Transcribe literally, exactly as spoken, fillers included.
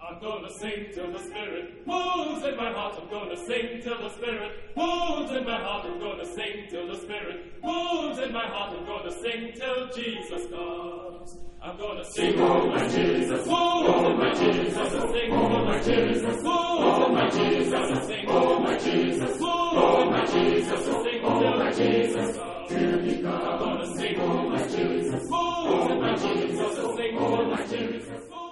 I'm gonna sing till the Spirit moves in my heart. I'm gonna sing till the Spirit moves in my heart. I'm gonna sing till the Spirit moves in my heart. I'm gonna sing till Jesus comes. I'm gonna sing, oh my Jesus, oh my Jesus, sing, oh my Jesus, oh my Jesus, sing, oh my Jesus, oh my Jesus, sing, oh my Jesus, till He comes. I'm gonna sing, oh my Jesus, oh my Jesus, sing, oh my Jesus.